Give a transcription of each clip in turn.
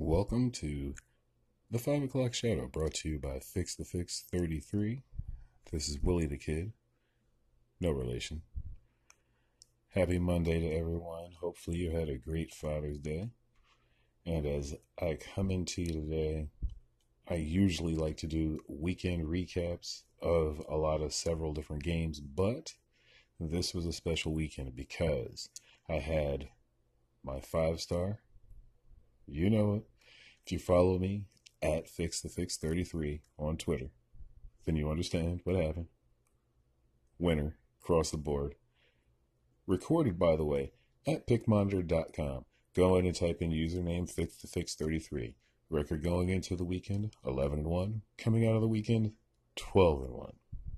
Welcome to the 5 o'clock shadow, brought to you by Fix the Fix 33. This is Willie the Kid. No relation. Happy Monday to everyone. Hopefully you had a great Father's Day. And as I come into you today, I usually like to do weekend recaps of several different games, but this was a special weekend because I had my 5-star. You know it. If you follow me at FixTheFix33 on Twitter, then you understand what happened. Winner, across the board. Recorded, by the way, at PickMonitor.com. Go in and type in username FixTheFix33. Record going into the weekend, 11-1. Coming out of the weekend, 12-1.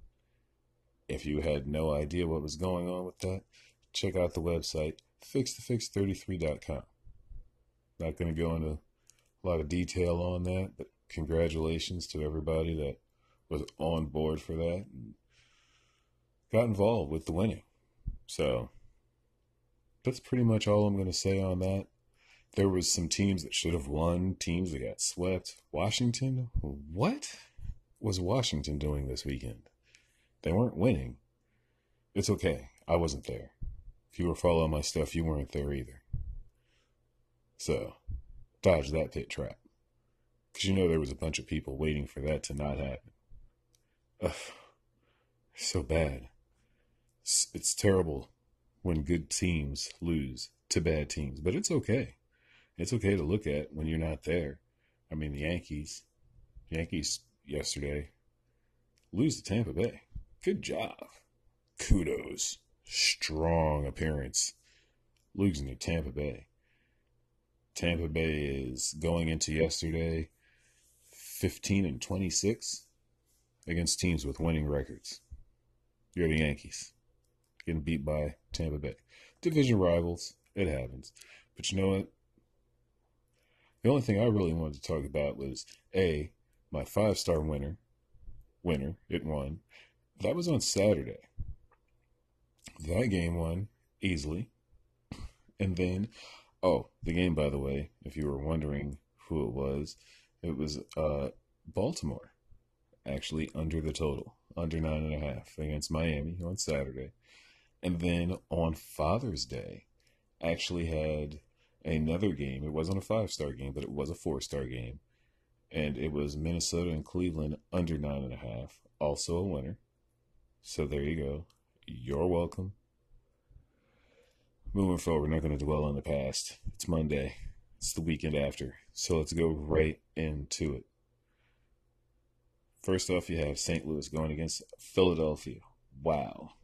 If you had no idea what was going on with that, check out the website, FixTheFix33.com. Not going to go into a lot of detail on that, but congratulations to everybody that was on board for that and got involved with the winning. So that's pretty much all I'm going to say on that. There was some teams that should have won, teams that got swept. Washington? What was Washington doing this weekend? They weren't winning. It's okay. I wasn't there. If you were following my stuff, you weren't there either. So, dodge that pit trap. Because you know there was a bunch of people waiting for that to not happen. Ugh. So bad. It's terrible when good teams lose to bad teams. But it's okay. It's okay to look at when you're not there. I mean, the Yankees yesterday lose to Tampa Bay. Good job. Kudos. Strong appearance. Losing to Tampa Bay. Tampa Bay is going into yesterday 15-26 against teams with winning records. You're the Yankees getting beat by Tampa Bay. Division rivals, it happens. But you know what? The only thing I really wanted to talk about was my 5-star winner. It won. That was on Saturday. That game won easily. And then the game, by the way, if you were wondering who it was Baltimore, actually under the total, under 9.5 against Miami on Saturday. And then on Father's Day, actually had another game. It wasn't a 5-star game, but it was a 4-star game. And it was Minnesota and Cleveland under 9.5, also a winner. So there you go. You're welcome. Moving forward, we're not going to dwell on the past. It's Monday. It's the weekend after. So let's go right into it. First off, you have St. Louis going against Philadelphia. Wow.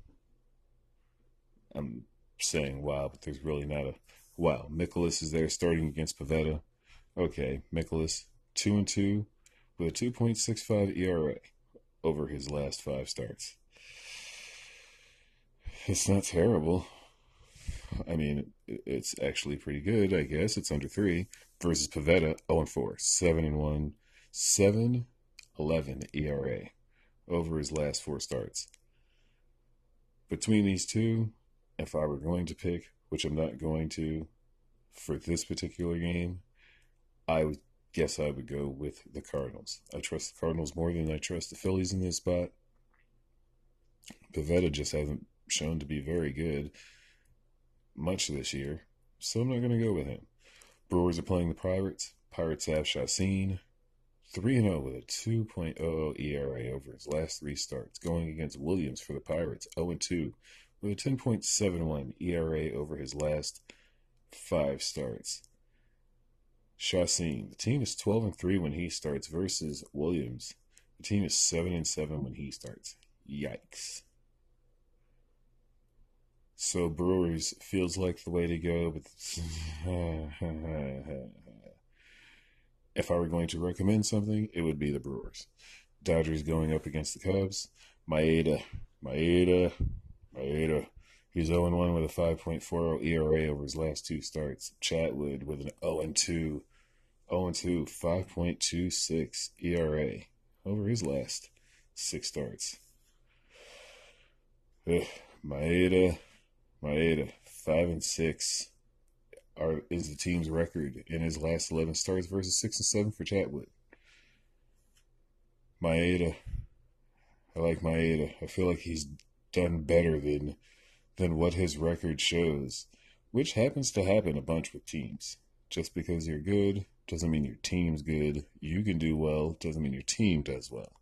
I'm saying wow, but there's really not a wow. Mikolas is there starting against Pivetta. Okay, Mikolas, 2-2 with a 2.65 ERA over his last 5 starts. It's not terrible. I mean, it's actually pretty good, I guess. It's under 3 versus Pivetta, 0-4, 7-1, 7.11 ERA over his last 4 starts. Between these two, if I were going to pick, which I'm not going to for this particular game, I would guess I would go with the Cardinals. I trust the Cardinals more than I trust the Phillies in this spot. Pivetta just hasn't shown to be very good much this year, so I'm not going to go with him. Brewers are playing the Pirates. Pirates have Chacín, 3-0 with a 2.00 ERA over his last 3 starts, going against Williams for the Pirates, 0-2 with a 10.71 ERA over his last 5 starts. Chacín, the team is 12-3 when he starts versus Williams. The team is 7-7 when he starts. Yikes. So Brewers feels like the way to go, but if I were going to recommend something, it would be the Brewers. Dodgers going up against the Cubs. Maeda. He's 0-1 with a 5.40 ERA over his last 2 starts. Chatwood with an 0-2, 5.26 ERA over his last 6 starts. Maeda, 5-6 is the team's record in his last 11 starts versus 6-7 for Chatwood. Maeda, I like Maeda. I feel like he's done better than what his record shows, which happens to happen a bunch with teams. Just because you're good doesn't mean your team's good. You can do well doesn't mean your team does well.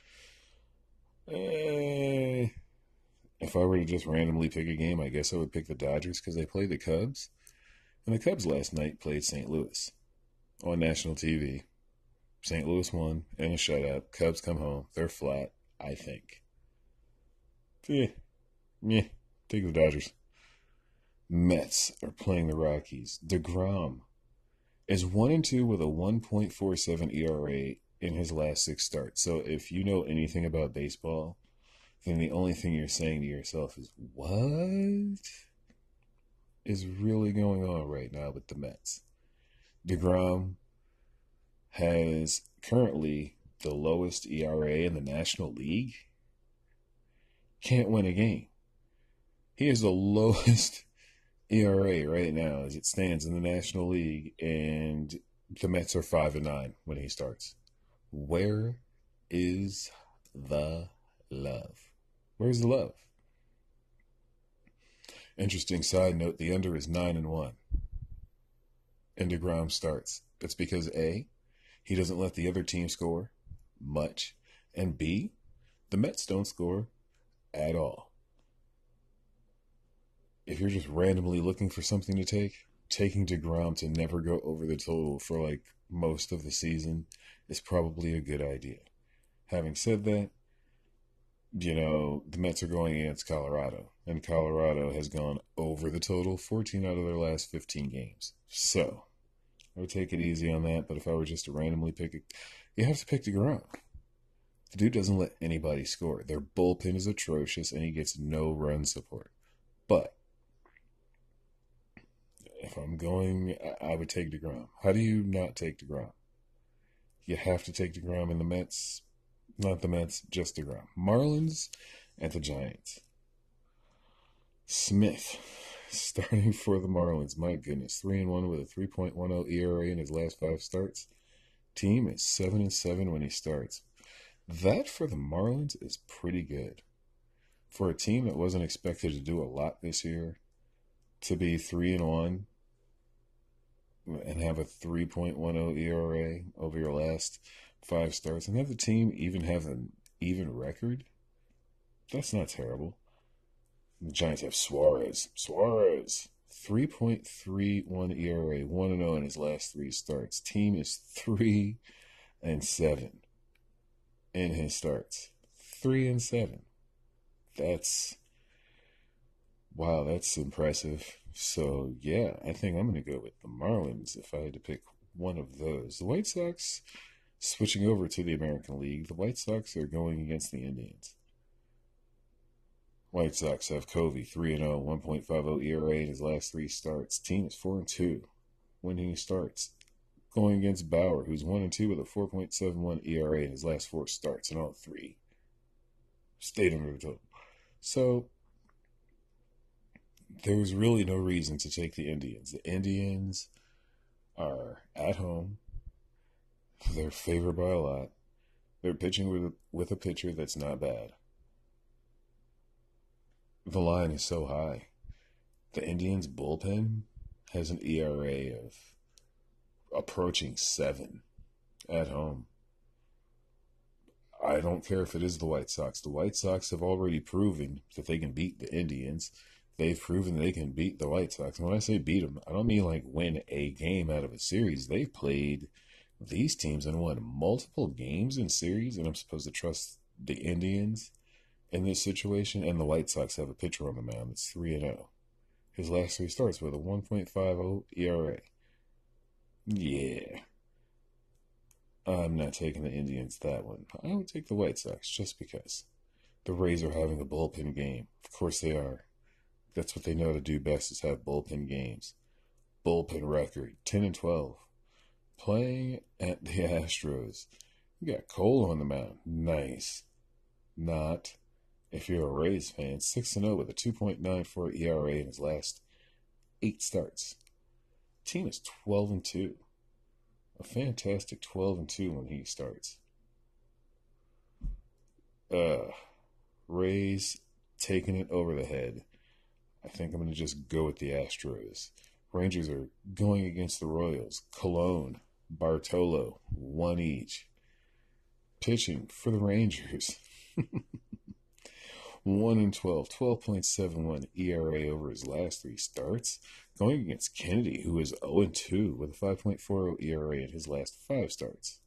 If I were to just randomly pick a game, I guess I would pick the Dodgers because they play the Cubs. And the Cubs last night played St. Louis on national TV. St. Louis won in a shutout. Cubs come home. They're flat, I think. Yeah, take the Dodgers. Mets are playing the Rockies. DeGrom is 1-2 with a 1.47 ERA in his last 6 starts. So if you know anything about baseball, then the only thing you're saying to yourself is, what is really going on right now with the Mets? DeGrom has currently the lowest ERA in the National League. Can't win a game. He has the lowest ERA right now as it stands in the National League, and the Mets are 5-9 when he starts. Where is the love? Where's the love? Interesting side note, the under is 9-1. And DeGrom starts. That's because A, he doesn't let the other team score much, and B, the Mets don't score at all. If you're just randomly looking for something to take, taking DeGrom to never go over the total for like most of the season is probably a good idea. Having said that, the Mets are going against Colorado, and Colorado has gone over the total 14 out of their last 15 games. So, I would take it easy on that, but if I were just to randomly pick it, you have to pick DeGrom. The dude doesn't let anybody score. Their bullpen is atrocious, and he gets no run support. But if I'm going, I would take DeGrom. How do you not take DeGrom? You have to take DeGrom in the Mets. Not the Mets, just DeGrom. Marlins at the Giants. Smith starting for the Marlins. My goodness, 3-1 with a 3.10 ERA in his last 5 starts. Team is 7-7 when he starts. That for the Marlins is pretty good. For a team that wasn't expected to do a lot this year, to be 3-1 and have a 3.10 ERA over your last 5 starts and have the team even have an even record, that's not terrible. The Giants have Suarez, 3.31 ERA, 1-0 in his last 3 starts. Team is 3-7 in his starts. 3-7. That's impressive. So, yeah, I think I'm going to go with the Marlins if I had to pick one of those. The White Sox, switching over to the American League, the White Sox are going against the Indians. White Sox have Covey, 3-0, 1.50 ERA in his last 3 starts. Team is 4-2 when he starts. Going against Bauer, who's 1-2 with a 4.71 ERA in his last 4 starts, and all 3 stayed under the total. So, there was really no reason to take the Indians. The Indians are at home. They're favored by a lot. They're pitching with a pitcher that's not bad. The line is so high. The Indians' bullpen has an ERA of approaching 7 at home. I don't care if it is the White Sox. The White Sox have already proven that they can beat the Indians. They've proven they can beat the White Sox. And when I say beat them, I don't mean like win a game out of a series. They've played these teams and won multiple games in series, and I'm supposed to trust the Indians in this situation. And the White Sox have a pitcher on the mound that's 3-0. His last 3 starts with a 1.50 ERA. Yeah. I'm not taking the Indians that one. I would take the White Sox just because. The Rays are having a bullpen game. Of course they are. That's what they know to do best, is have bullpen games. Bullpen record, 10-12. Playing at the Astros. You got Cole on the mound. Nice. Not if you're a Rays fan. 6-0 with a 2.94 ERA in his last 8 starts. Team is 12-2. A fantastic 12-2 when he starts. Rays taking it over the head. I think I'm going to just go with the Astros. Rangers are going against the Royals. Colon, Bartolo, 1 each. Pitching for the Rangers. 1-12, 12.71 ERA over his last 3 starts. Going against Kennedy, who is 0-2 with a 5.40 ERA in his last 5 starts.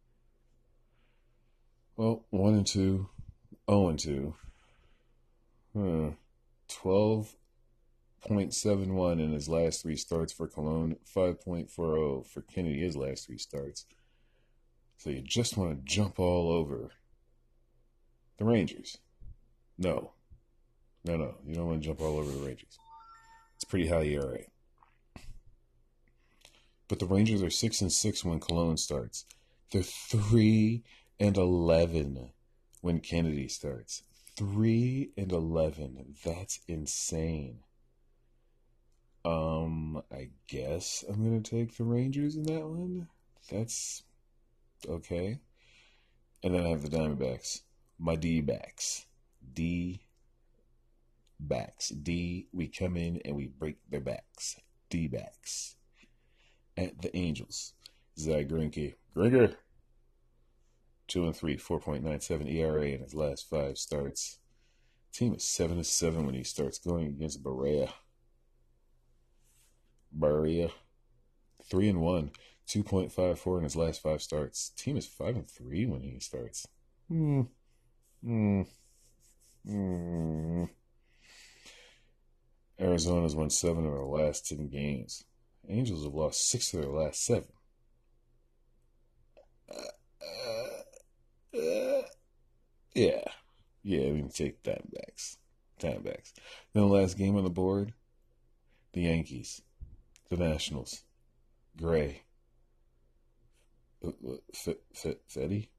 Well, 1-2, 0-2. 12.71 in his last 3 starts for Colon, 5.40 for Kennedy, his last 3 starts. So you just want to jump all over the Rangers. No. You don't want to jump all over the Rangers. It's pretty high ERA. But the Rangers are 6-6 when Colon starts. They're 3-11 when Kennedy starts. 3-11. That's insane. I guess I'm gonna take the Rangers in that one. That's okay. And then I have the Diamondbacks. My D-backs. D-backs. We come in and we break their backs. D-backs. At the Angels. Zach Greinke. 2-3, 4.97 ERA in his last 5 starts. Team is 7-7 when he starts going against Barria. 3-1, 2.54 in his last 5 starts. Team is 5-3 when he starts. Arizona's won 7 of their last 10 games. Angels have lost 6 of their last 7. Yeah, we can take Diamondbacks. Then the last game on the board, the Yankees, the Nationals, Gray, Fetty.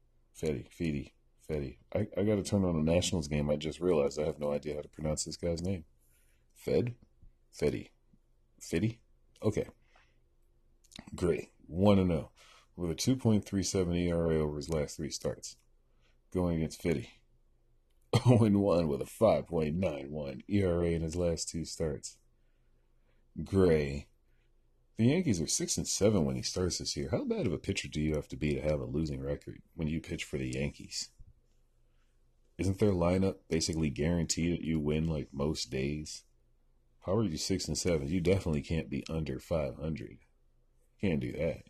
I got to turn on the Nationals game. I just realized I have no idea how to pronounce this guy's name. Fetty. Okay. Gray, 1-0 with a 2.37 ERA over his last 3 starts. Going against Fetty. 0-1 with a 5.91 ERA in his last 2 starts. Gray. The Yankees are 6-7 when he starts this year. How bad of a pitcher do you have to be to have a losing record when you pitch for the Yankees? Isn't their lineup basically guaranteed that you win like most days? How are you 6-7? You definitely can't be under 500. Can't do that.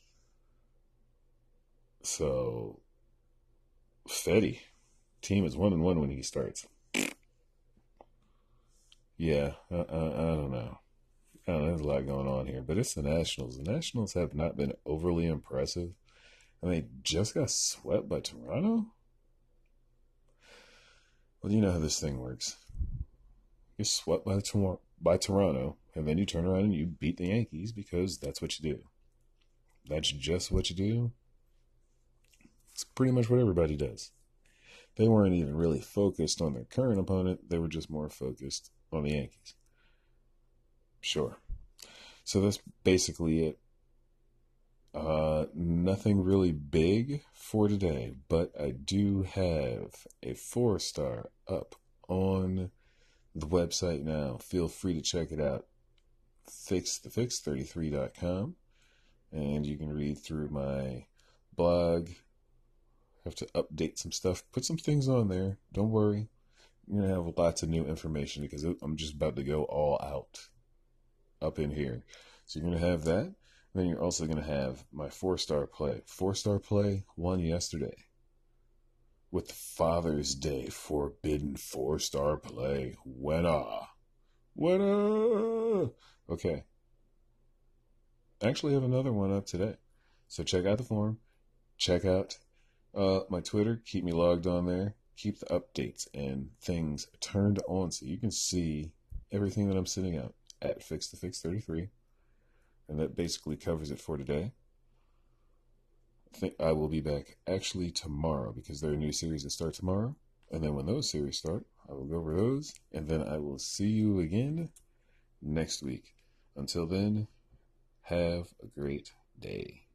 So, Fetty. Team is 1-1 when he starts. Yeah, I don't know. There's a lot going on here, but it's the Nationals. The Nationals have not been overly impressive, and they just got swept by Toronto. Well, you know how this thing works. You're swept by Toronto, and then you turn around and you beat the Yankees because that's what you do. That's just what you do. It's pretty much what everybody does. They weren't even really focused on their current opponent. They were just more focused on the Yankees. Sure. So that's basically it. Nothing really big for today, but I do have a 4-star up on the website now. Feel free to check it out. Fixthefix33.com. And you can read through my blog. Have to update some stuff, put some things on there. Don't worry. You're going to have lots of new information because I'm just about to go all out up in here. So you're going to have that. And then you're also going to have my 4-star play. 4-star play won yesterday with the Father's Day Forbidden 4-star play. Winner. Okay. I actually have another one up today. So check out the forum. Check out my Twitter. Keep me logged on there. Keep the updates and things turned on so you can see everything that I'm sending out at FixTheFix33. And that basically covers it for today. I think I will be back actually tomorrow because there are new series that start tomorrow. And then when those series start, I will go over those. And then I will see you again next week. Until then, Have a great day.